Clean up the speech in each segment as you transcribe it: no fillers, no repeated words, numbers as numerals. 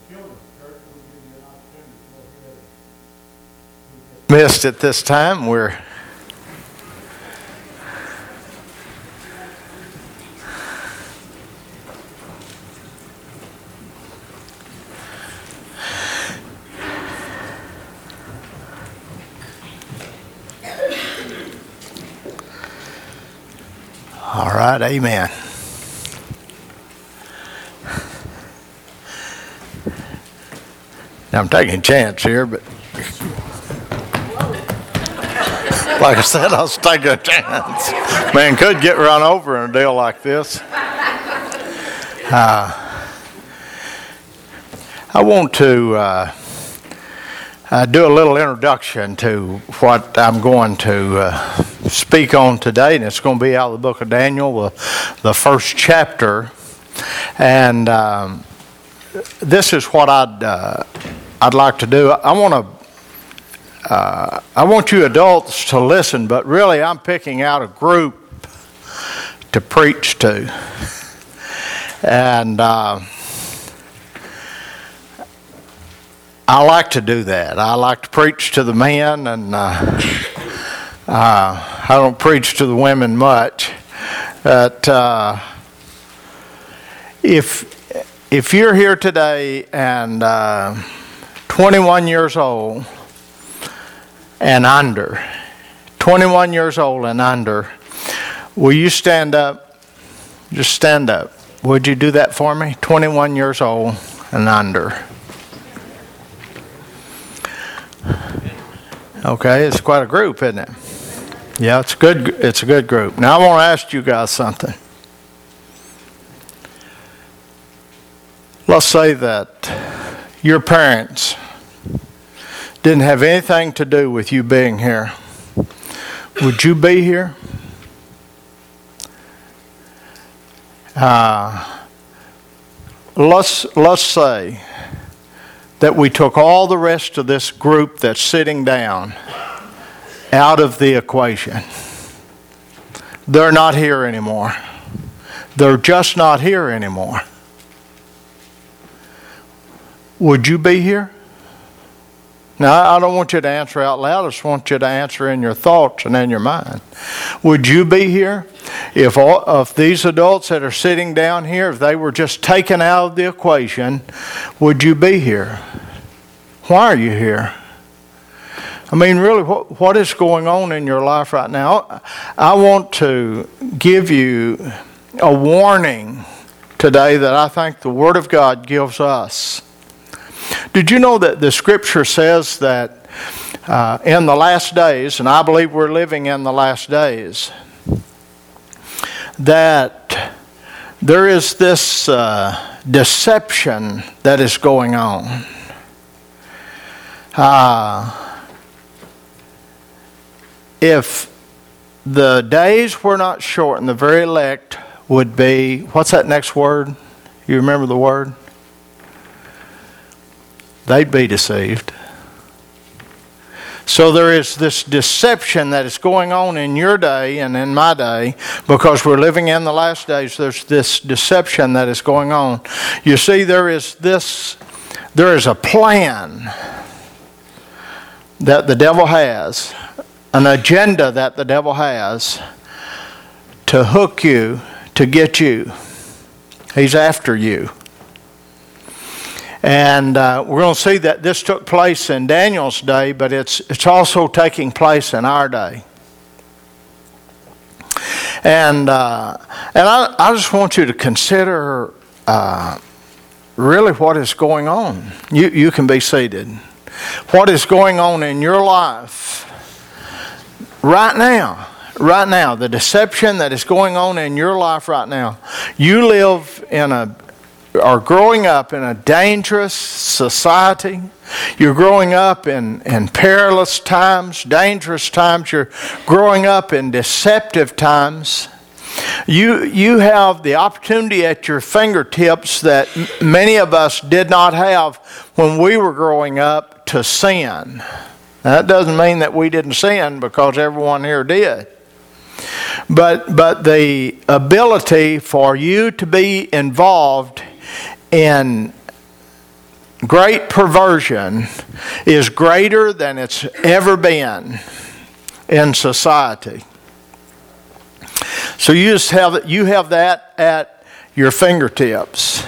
Missed at this time. We're all right. Amen. Now I'm taking a chance here, but like I said, I was taking a chance. Man, could get run over in a deal like this. I want to do a little introduction to what I'm going to speak on today, and it's going to be out of the book of Daniel, the first chapter. And this is what I'd like to do. I want you adults to listen, but really I'm picking out a group to preach to. And I like to do that. I like to preach to the men, and I don't preach to the women much. But if you're here today and 21 years old and under, 21 years old and under, will you stand up? Just stand up. Would you do that for me? 21 years old and under. Okay, it's quite a group, isn't it? Yeah, it's good. It's a good group. Now I want to ask you guys something. Let's say that your parents didn't have anything to do with you being here. Would you be here? Let's say that we took all the rest of this group that's sitting down out of the equation. They're not here anymore. They're just not here anymore. Would you be here? Now, I don't want you to answer out loud. I just want you to answer in your thoughts and in your mind. Would you be here? If these adults that are sitting down here, if they were just taken out of the equation, would you be here? Why are you here? I mean, really, what is going on in your life right now? I want to give you a warning today that I think the Word of God gives us. Did you know that the Scripture says that in the last days, and I believe we're living in the last days, that there is this deception that is going on. If the days were not shortened, the very elect would be, what's that next word? You remember the word? They'd be deceived. So there is this deception that is going on in your day and in my day, because we're living in the last days. There's this deception that is going on. You see, there is a plan that the devil has, an agenda that the devil has to hook you, to get you. He's after you. And we're going to see that this took place in Daniel's day, but it's also taking place in our day. And I just want you to consider really what is going on. You can be seated. What is going on in your life right now? Right now, the deception that is going on in your life right now. You live are growing up in a dangerous society. You're growing up in perilous times, dangerous times. You're growing up in deceptive times. You have the opportunity at your fingertips that many of us did not have when we were growing up to sin. Now, that doesn't mean that we didn't sin, because everyone here did. But the ability for you to be involved in great perversion is greater than it's ever been in society. So you have that at your fingertips.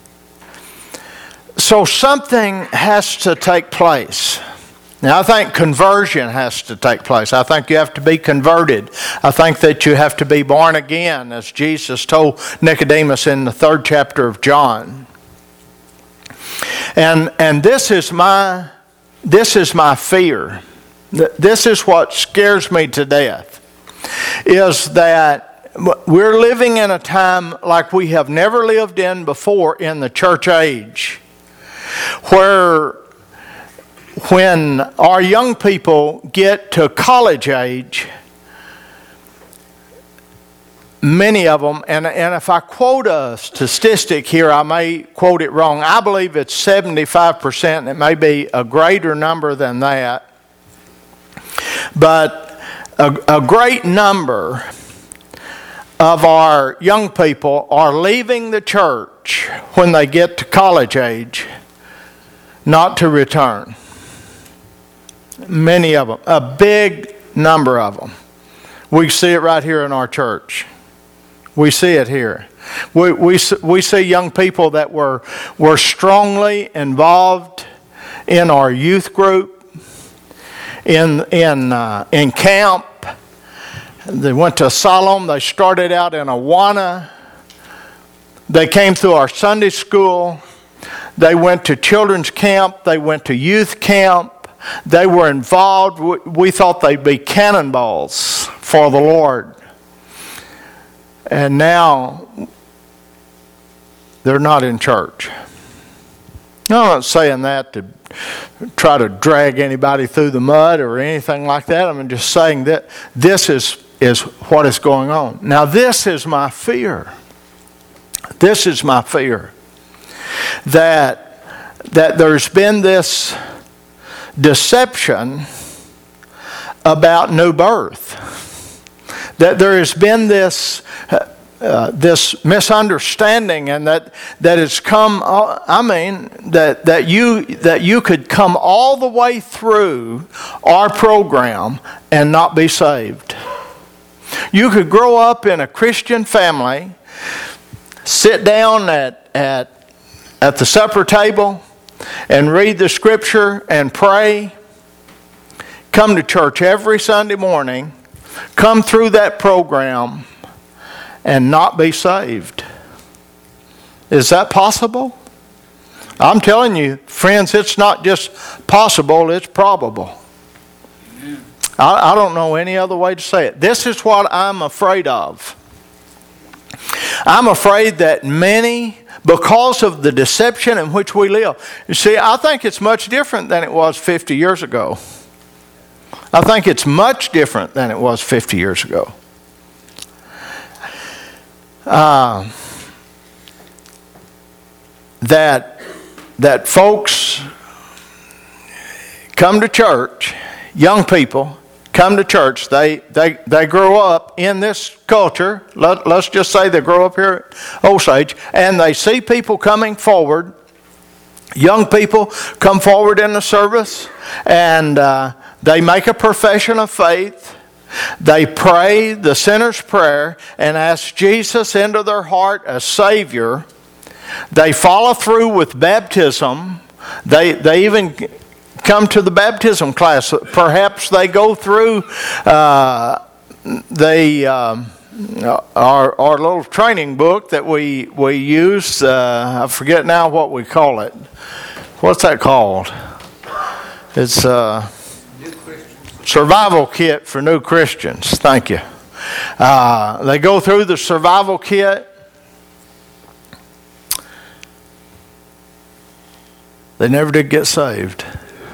So something has to take place. Now, I think conversion has to take place. I think you have to be converted. I think that you have to be born again, as Jesus told Nicodemus in the 3rd chapter of John. And this is my fear. This is what scares me to death, is that we're living in a time like we have never lived in before in the church age, where when our young people get to college age, many of them, and if I quote a statistic here, I may quote it wrong. I believe it's 75%. It may be a greater number than that. But a great number of our young people are leaving the church when they get to college age, not to return. Many of them, a big number of them. We see it right here in our church. We see it here. We see young people that were strongly involved in our youth group, in camp. They went to Solemn. They started out in Awana. They came through our Sunday school. They went to children's camp. They went to youth camp. They were involved. We thought they'd be cannonballs for the Lord. And now they're not in church. I'm not saying that to try to drag anybody through the mud or anything like that. I'm just saying that this is what is going on. Now, this is my fear. This is my fear. That there's been this deception about new birth. That there has been this misunderstanding, and that it's come. That you could come all the way through our program and not be saved. You could grow up in a Christian family, sit down at the supper table, and read the Scripture and pray, come to church every Sunday morning, come through that program, and not be saved. Is that possible? I'm telling you, friends, it's not just possible, it's probable. I don't know any other way to say it. This is what I'm afraid of. I'm afraid that many, because of the deception in which we live. You see, I think it's much different than it was 50 years ago. I think it's much different than it was 50 years ago. That folks come to church, young people come to church, they grow up in this culture, let's just say they grow up here at Osage, and they see people coming forward, young people come forward in the service, and they make a profession of faith. They pray the sinner's prayer and ask Jesus into their heart as Savior. They follow through with baptism. They even come to the baptism class. Perhaps they go through our little training book that we use. I forget now what we call it. What's that called? It's survival kit for new Christians. Thank you. They go through the survival kit. They never did get saved.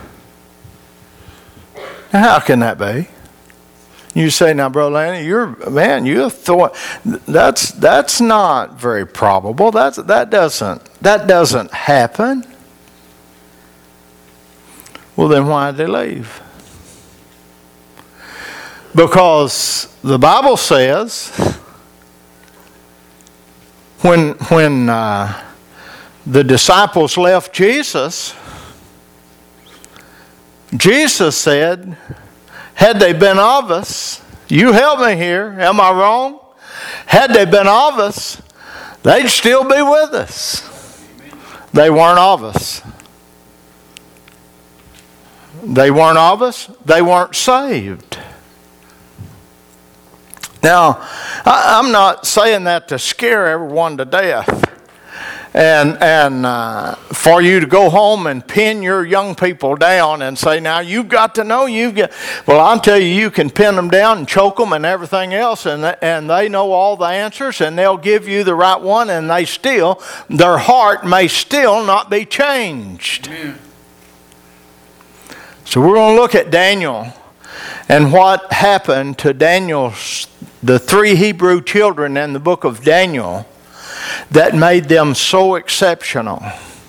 Now, how can that be? You say, now, Brother Lanny, you thought that's not very probable. That doesn't happen. Well, then why did they leave? Because the Bible says when the disciples left Jesus, Jesus said, had they been of us, you help me here, am I wrong? Had they been of us, they'd still be with us. They weren't of us. They weren't of us. They weren't saved. Now, I'm not saying that to scare everyone to death and for you to go home and pin your young people down and say, now you've got to know, well, I'll tell you, you can pin them down and choke them and everything else, and they know all the answers, and they'll give you the right one, and their heart may still not be changed. Amen. So we're going to look at Daniel and what happened to the 3 Hebrew children in the book of Daniel that made them so exceptional.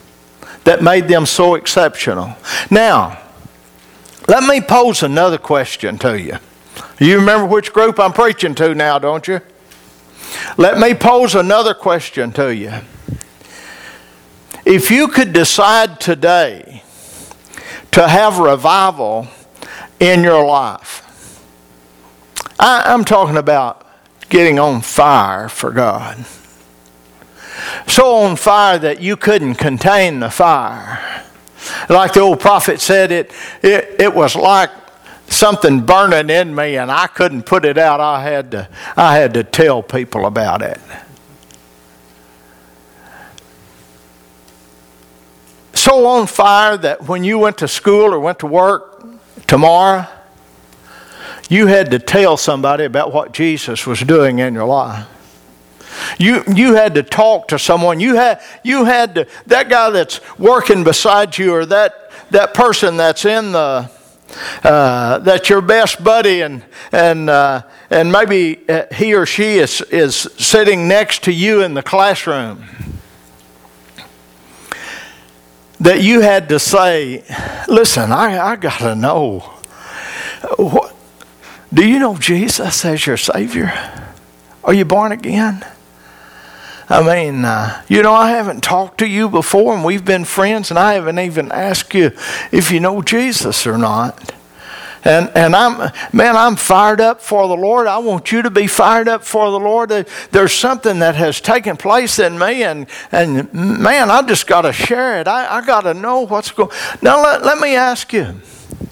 Now, let me pose another question to you. You remember which group I'm preaching to now, don't you? Let me pose another question to you. If you could decide today to have revival in your life, I'm talking about getting on fire for God. So on fire that you couldn't contain the fire. Like the old prophet said, it was like something burning in me and I couldn't put it out. I had to tell people about it. So on fire that when you went to school or went to work tomorrow, you had to tell somebody about what Jesus was doing in your life. You had to talk to someone. You had to, that guy that's working beside you, or that person that's in that's your best buddy, and maybe he or she is sitting next to you in the classroom. That you had to say, listen, I got to know. Do you know Jesus as your Savior? Are you born again? I mean, I haven't talked to you before, and we've been friends, and I haven't even asked you if you know Jesus or not. And I'm fired up for the Lord. I want you to be fired up for the Lord. There's something that has taken place in me, and man, I just got to share it. I got to know what's going on. Now, let me ask you,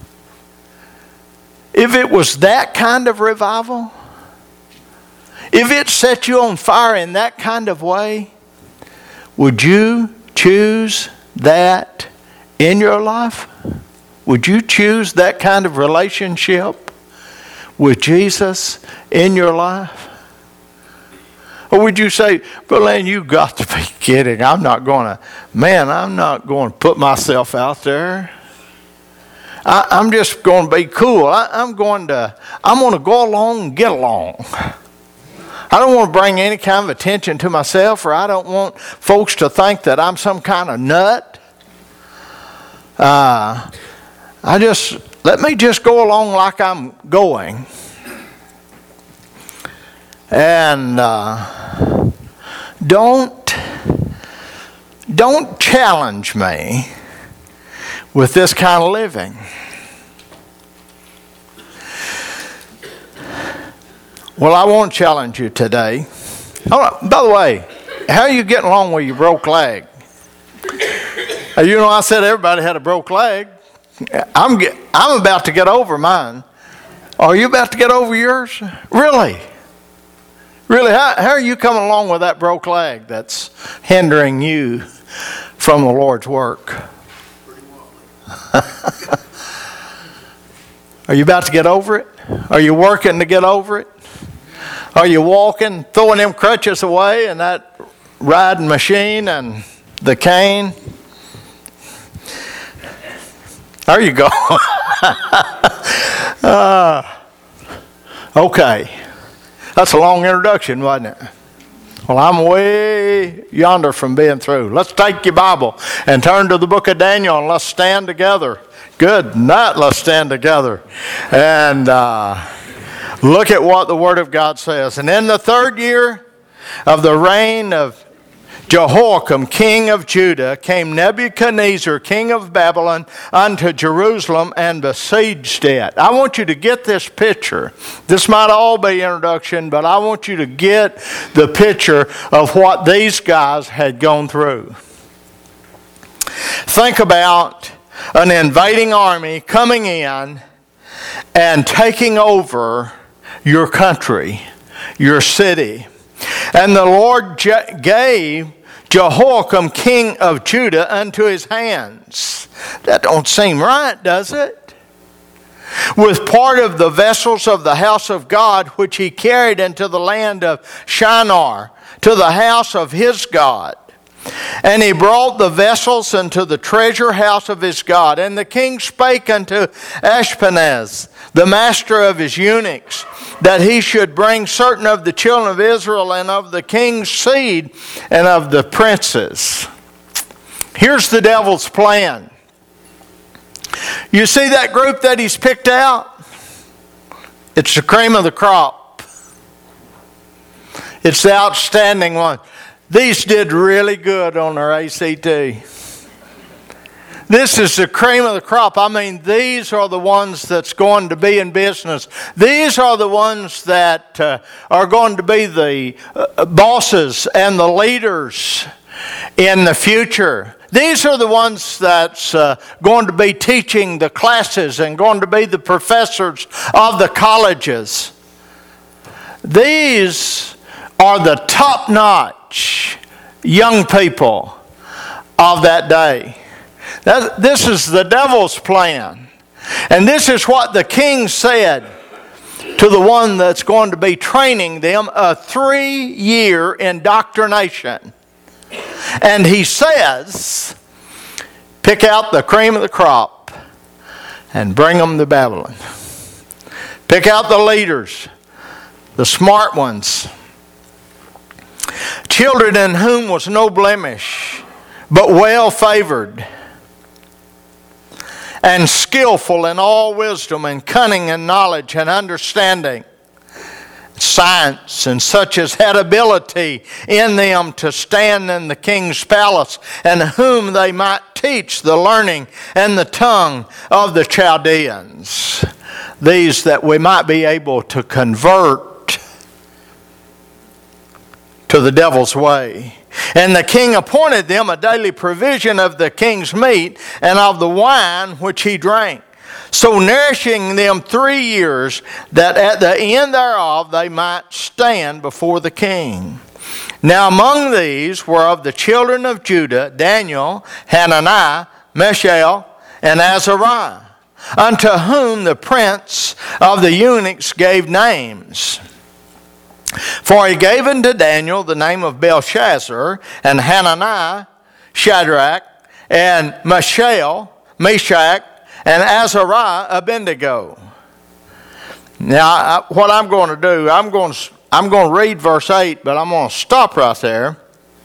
if it was that kind of revival, if it set you on fire in that kind of way, would you choose that in your life? Would you choose that kind of relationship with Jesus in your life? Or would you say, Brother Lane, you got to be kidding. I'm not going to put myself out there. I'm just going to be cool. I'm going to go along and get along. I don't want to bring any kind of attention to myself, or I don't want folks to think that I'm some kind of nut. Let me just go along like I'm going. And don't challenge me with this kind of living. Well, I won't challenge you today. Oh, by the way, how are you getting along with your broke leg? I said everybody had a broke leg. I'm about to get over mine. Are you about to get over yours? Really? Really? How are you coming along with that broke leg that's hindering you from the Lord's work? Are you about to get over it? Are you working to get over it? Are you walking, throwing them crutches away and that riding machine and the cane? There you go. Okay. That's a long introduction, wasn't it? Well, I'm way yonder from being through. Let's take your Bible and turn to the book of Daniel, and let's stand together. Good night, let's stand together. And look at what the Word of God says. And in the 3rd year of the reign of Jehoiakim, king of Judah, came Nebuchadnezzar, king of Babylon, unto Jerusalem and besieged it. I want you to get this picture. This might all be introduction, but I want you to get the picture of what these guys had gone through. Think about an invading army coming in and taking over your country, your city. And the Lord gave Jehoiakim, king of Judah, unto his hands. That don't seem right, does it? With part of the vessels of the house of God, which he carried into the land of Shinar, to the house of his God. And he brought the vessels into the treasure house of his God. And the king spake unto Ashpenaz, the master of his eunuchs, that he should bring certain of the children of Israel and of the king's seed and of the princes. Here's the devil's plan. You see that group that he's picked out? It's the cream of the crop. It's the outstanding one. These did really good on their ACT. This is the cream of the crop. I mean, these are the ones that's going to be in business. These are the ones that are going to be the bosses and the leaders in the future. These are the ones that's going to be teaching the classes and going to be the professors of the colleges. These are the top-notch young people of that day. This is the devil's plan. And this is what the king said to the one that's going to be training them, a 3-year indoctrination. And he says, pick out the cream of the crop and bring them to Babylon. Pick out the leaders, the smart ones, children in whom was no blemish, but well favored, and skillful in all wisdom and cunning and knowledge and understanding, science, and such as had ability in them to stand in the king's palace, and whom they might teach the learning and the tongue of the Chaldeans. These that we might be able to convert to the devil's way. And the king appointed them a daily provision of the king's meat and of the wine which he drank, so nourishing them 3 years, that at the end thereof they might stand before the king. Now among these were of the children of Judah Daniel, Hananiah, Mishael, and Azariah, unto whom the prince of the eunuchs gave names. For he gave unto Daniel the name of Belshazzar, and Hananiah, Shadrach, and Mishael, Meshach, and Azariah, Abednego. Now, what I'm going to do, I'm going to read verse 8, but I'm going to stop right there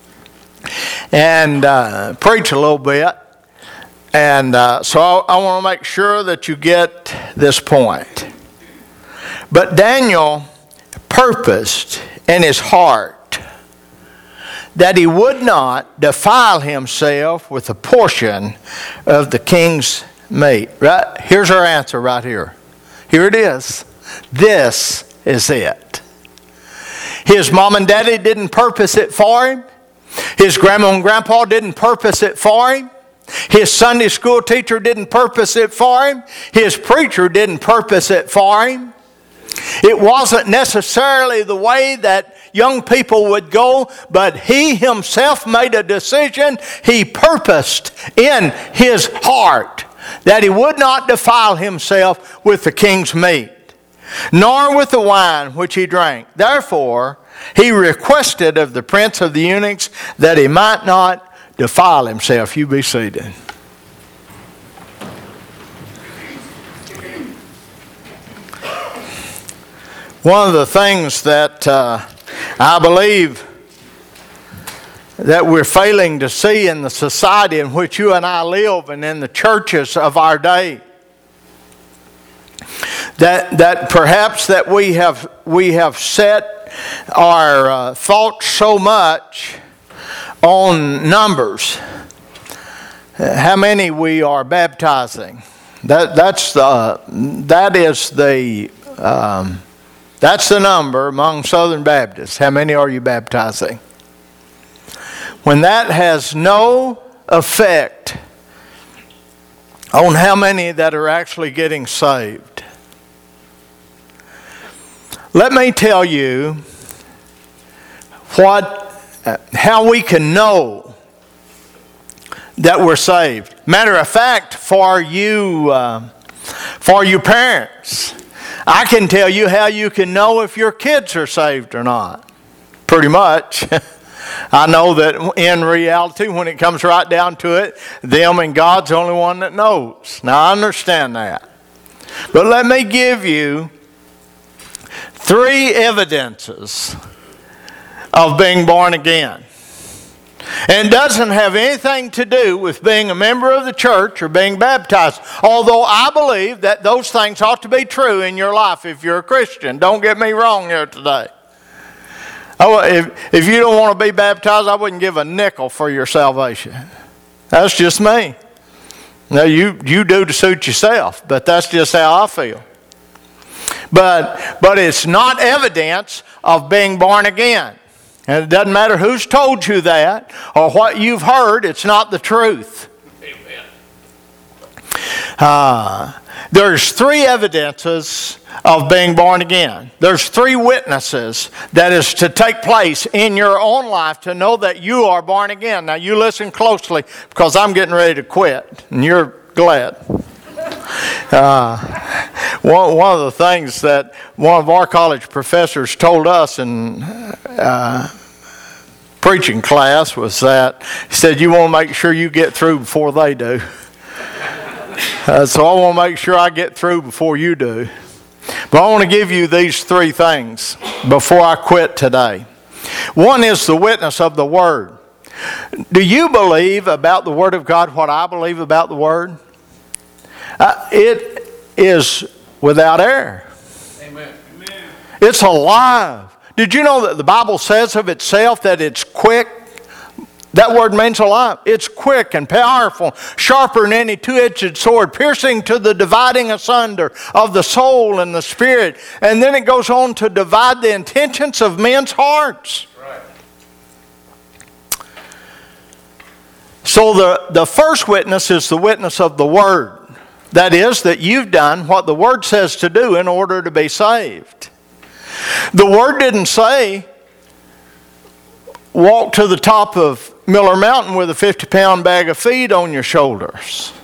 and preach a little bit. And so I want to make sure that you get this point. But Daniel purposed in his heart that he would not defile himself with a portion of the king's meat. Right? Here's our answer right here. Here it is. This is it. His mom and daddy didn't purpose it for him. His grandma and grandpa didn't purpose it for him. His Sunday school teacher didn't purpose it for him. His preacher didn't purpose it for him. It wasn't necessarily the way that young people would go, but he himself made a decision. He purposed in his heart that he would not defile himself with the king's meat, nor with the wine which he drank. Therefore, he requested of the prince of the eunuchs that he might not defile himself. You be seated. One of the things that I believe that we're failing to see in the society in which you and I live and in the churches of our day, that perhaps that we have set our thoughts so much on numbers, how many we are baptizing. That's the number among Southern Baptists. How many are you baptizing? When that has no effect on how many that are actually getting saved. Let me tell you how we can know that we're saved. Matter of fact, for you parents, I can tell you how you can know if your kids are saved or not. Pretty much. I know that in reality, when it comes right down to it, them and God's the only one that knows. Now, I understand that. But let me give you 3 evidences of being born again. And it doesn't have anything to do with being a member of the church or being baptized. Although I believe that those things ought to be true in your life if you're a Christian. Don't get me wrong here today. If you don't want to be baptized, I wouldn't give a nickel for your salvation. That's just me. Now, you do to suit yourself, but that's just how I feel. But it's not evidence of being born again. And it doesn't matter who's told you that or what you've heard, it's not the truth. Amen. There's 3 evidences of being born again. There's 3 witnesses that is to take place in your own life to know that you are born again. Now you listen closely because I'm getting ready to quit and you're glad. One of the things that one of our college professors told us in preaching class was that he said, you want to make sure you get through before they do. So I want to make sure I get through before you do. But I want to give you these 3 things before I quit today. One is the witness of the Word. Do you believe about the Word of God what I believe about the Word? It is without error. Amen. It's alive. Did you know that the Bible says of itself that it's quick? That word means alive. It's quick and powerful, sharper than any 2-edged sword, piercing to the dividing asunder of the soul and the spirit. And then it goes on to divide the intentions of men's hearts. Right. So the first witness is the witness of the Word. That is, that you've done what the Word says to do in order to be saved. The Word didn't say, walk to the top of Miller Mountain with a 50-pound bag of feed on your shoulders.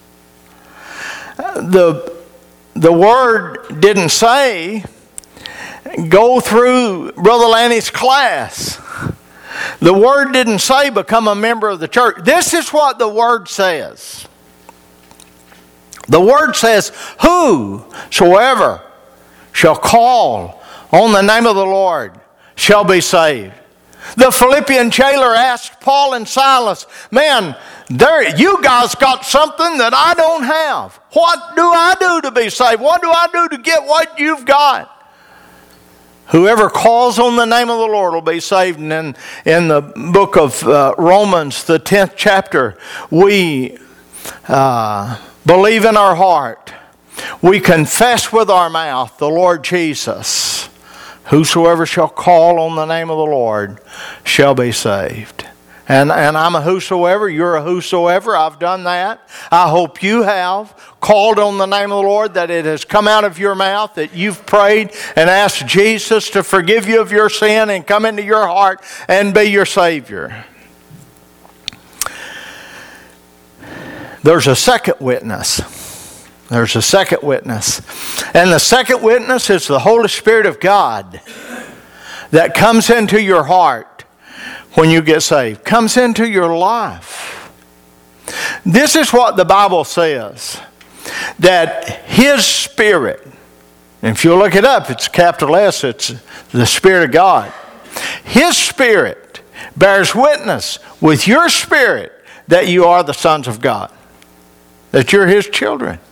The Word didn't say, go through Brother Lanny's class. The Word didn't say, become a member of the church. This is what the Word says. The Word says, whosoever shall call on the name of the Lord shall be saved. The Philippian jailer asked Paul and Silas, man, you guys got something that I don't have. What do I do to be saved? What do I do to get what you've got? Whoever calls on the name of the Lord will be saved. And in the book of Romans, the 10th chapter, we believe in our heart. We confess with our mouth the Lord Jesus. Whosoever shall call on the name of the Lord shall be saved. And I'm a whosoever, you're a whosoever. I've done that. I hope you have called on the name of the Lord, that it has come out of your mouth, that you've prayed and asked Jesus to forgive you of your sin and come into your heart and be your Savior. There's a second witness. There's a second witness. And the second witness is the Holy Spirit of God that comes into your heart when you get saved. Comes into your life. This is what the Bible says. That His Spirit, and if you look it up, it's capital S, it's the Spirit of God. His Spirit bears witness with your spirit that you are the sons of God. That you're His children.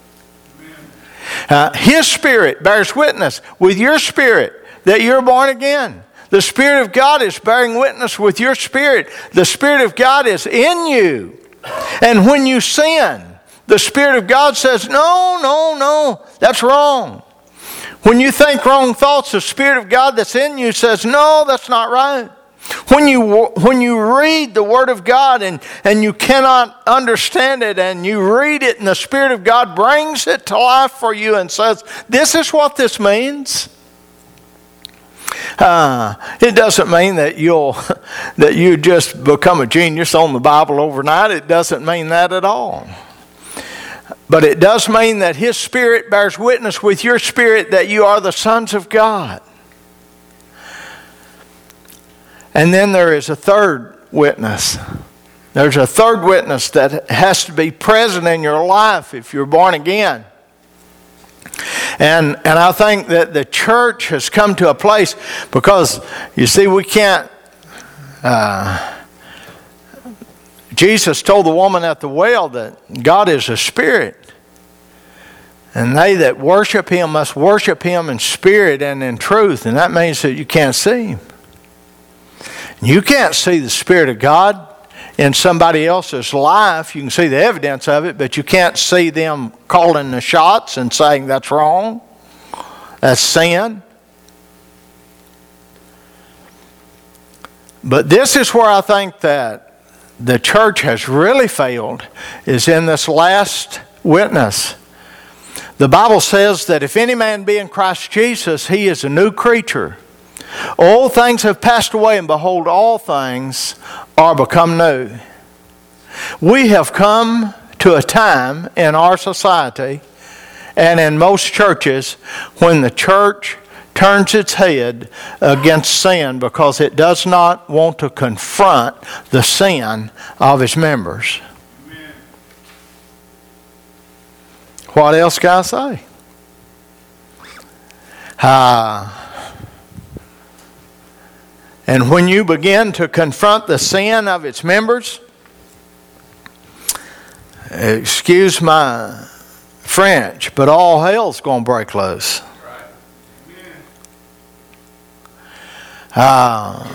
His Spirit bears witness with your spirit that you're born again. The Spirit of God is bearing witness with your spirit. The Spirit of God is in you. And when you sin, the Spirit of God says, no, that's wrong. When you think wrong thoughts, the Spirit of God that's in you says, no, that's not right. When you read the Word of God and you cannot understand it, and you read it and the Spirit of God brings it to life for you and says, this is what this means. It doesn't mean that you just become a genius on the Bible overnight. It doesn't mean that at all. But it does mean that His Spirit bears witness with your spirit that you are the sons of God. And then there is a third witness. There's a third witness that has to be present in your life if you're born again. And I think that the church has come to a place, because, you see, we can't... Jesus told the woman at the well that God is a spirit. And they that worship Him must worship Him in spirit and in truth. And that means that you can't see Him. You can't see the Spirit of God in somebody else's life. You can see the evidence of it, but you can't see them calling the shots and saying that's wrong. That's sin. But this is where I think that the church has really failed, is in this last witness. The Bible says that if any man be in Christ Jesus, he is a new creature. All things have passed away, and behold, all things are become new. We have come to a time in our society and in most churches when the church turns its head against sin because it does not want to confront the sin of its members. Amen. What else can I say? And when you begin to confront the sin of its members, excuse my French, but all hell's going to break loose. But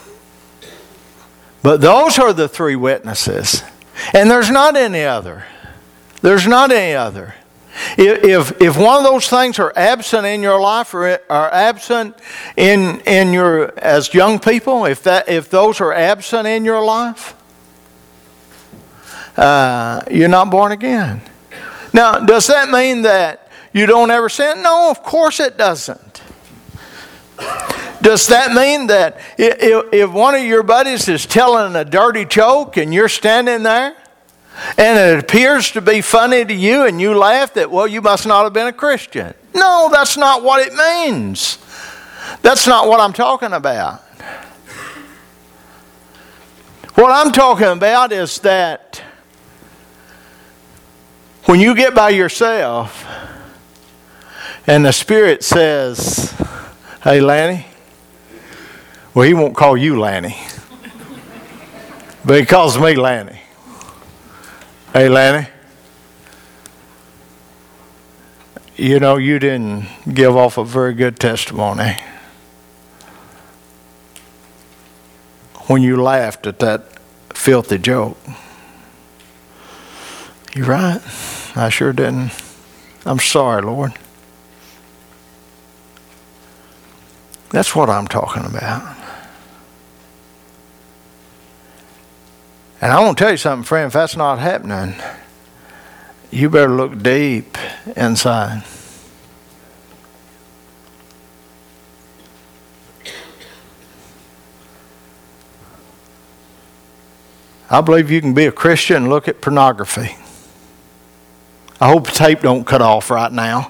those are the three witnesses. And there's not any other. There's not any other. If one of those things are absent in your life, or are absent in your, as young people, if those are absent in your life, you're not born again. Now, does that mean that you don't ever sin? No, of course it doesn't. Does that mean that if one of your buddies is telling a dirty joke and you're standing there, and it appears to be funny to you, and you laugh, that, well, you must not have been a Christian? No, that's not what it means. That's not what I'm talking about. What I'm talking about is that when you get by yourself and the Spirit says, hey, Lanny. Well, He won't call you Lanny, but He calls me Lanny. Hey, Lanny, you know, you didn't give off a very good testimony when you laughed at that filthy joke. You're right. I sure didn't. I'm sorry, Lord. That's what I'm talking about. And I want to tell you something, friend, if that's not happening, you better look deep inside. I believe you can be a Christian and look at pornography. I hope the tape don't cut off right now.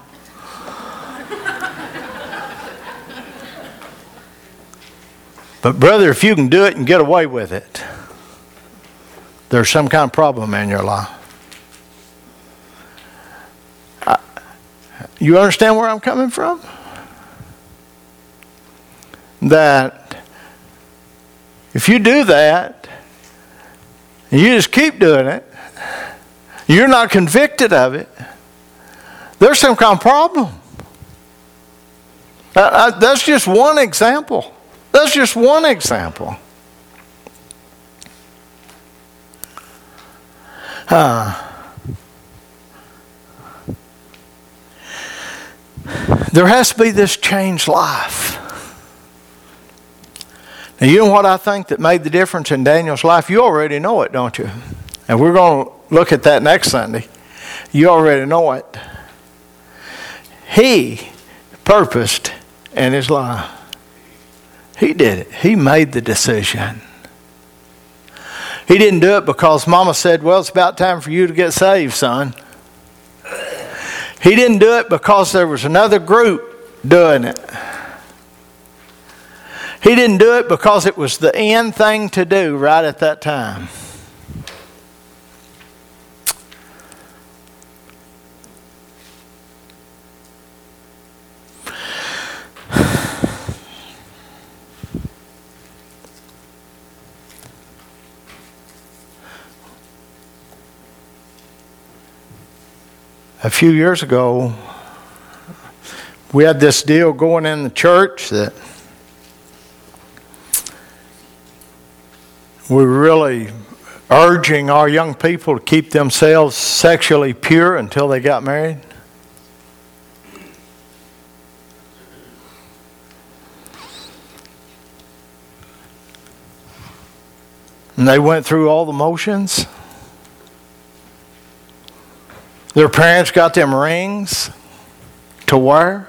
But brother, if you can do it and get away with it, there's some kind of problem in your life. You understand where I'm coming from? That if you do that, and you just keep doing it, you're not convicted of it, there's some kind of problem. That's just one example. That's just one example. There has to be this changed life. Now, you know what I think that made the difference in Daniel's life? You already know it, don't you? And we're going to look at that next Sunday. You already know it. He purposed in his life. He did it. He made the decision. He didn't do it because Mama said, well, it's about time for you to get saved, son. He didn't do it because there was another group doing it. He didn't do it because it was the end thing to do right at that time. A few years ago, we had this deal going in the church that we were really urging our young people to keep themselves sexually pure until they got married. And they went through all the motions. Their parents got them rings to wear.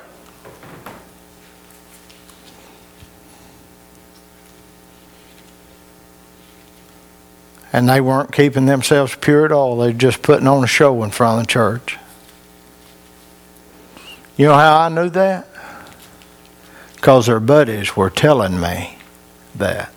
And they weren't keeping themselves pure at all. They were just putting on a show in front of the church. You know how I knew that? Because their buddies were telling me that.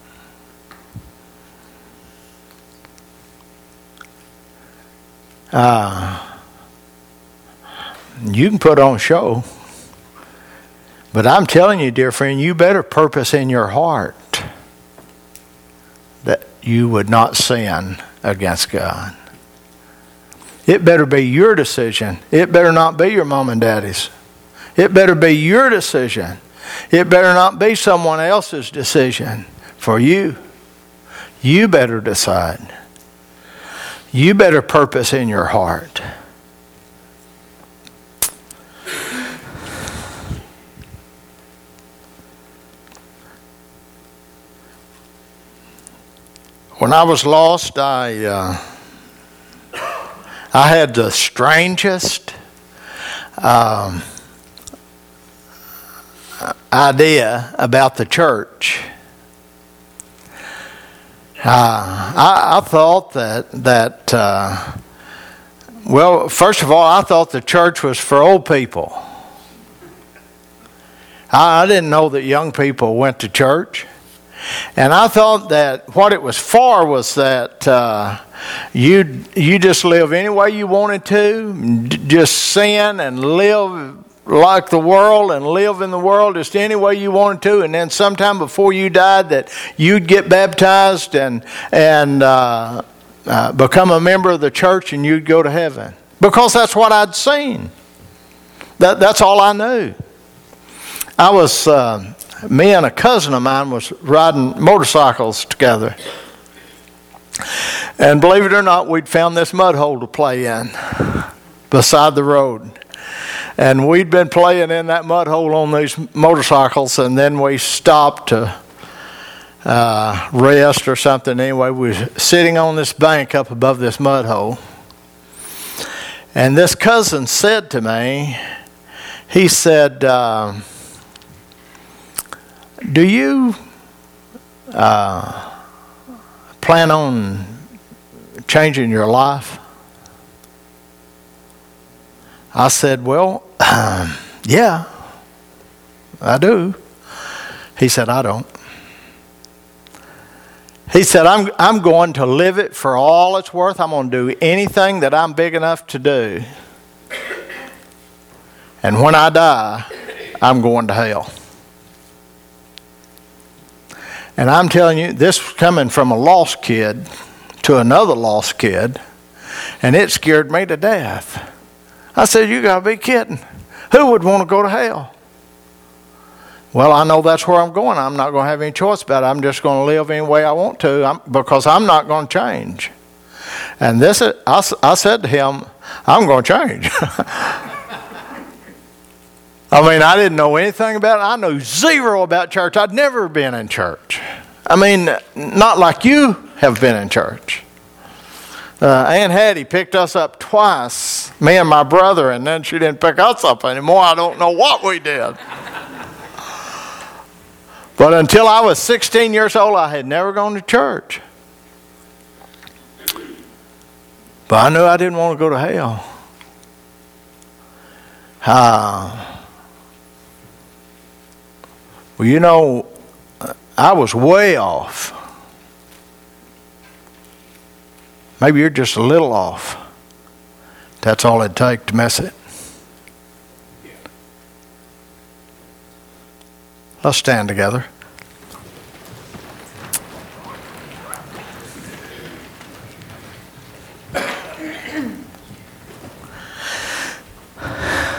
You can put on a show. But I'm telling you, dear friend, you better purpose in your heart that you would not sin against God. It better be your decision. It better not be your mom and daddy's. It better be your decision. It better not be someone else's decision for you. You better decide. You better purpose in your heart. When I was lost, I had the strangest idea about the church. I thought that well, first of all, I thought the church was for old people. I didn't know that young people went to church. And I thought that what it was for was that you just live any way you wanted to, just sin and live like the world and live in the world just any way you wanted to, and then sometime before you died that you'd get baptized and become a member of the church and you'd go to heaven. Because that's what I'd seen. That's all I knew. Me and a cousin of mine was riding motorcycles together. And believe it or not, we'd found this mud hole to play in beside the road. And we'd been playing in that mud hole on these motorcycles, and then we stopped to rest or something. Anyway, we were sitting on this bank up above this mud hole. And this cousin said to me, he said, do you plan on changing your life? I said, well, yeah, I do. He said, I don't. He said, I'm going to live it for all it's worth. I'm going to do anything that I'm big enough to do. And when I die, I'm going to hell. And I'm telling you, this was coming from a lost kid to another lost kid, and it scared me to death. I said, you got to be kidding. Who would want to go to hell? Well, I know that's where I'm going. I'm not going to have any choice about it. I'm just going to live any way I want to because I'm not going to change. And I said to him, I'm going to change. I mean, I didn't know anything about it. I knew zero about church. I'd never been in church. I mean, not like you have been in church. Aunt Hattie picked us up twice, me and my brother, and then she didn't pick us up anymore. I don't know what we did. But until I was 16 years old, I had never gone to church. But I knew I didn't want to go to hell. Well, you know, I was way off. Maybe you're just a little off. That's all it'd take to mess it. Let's stand together.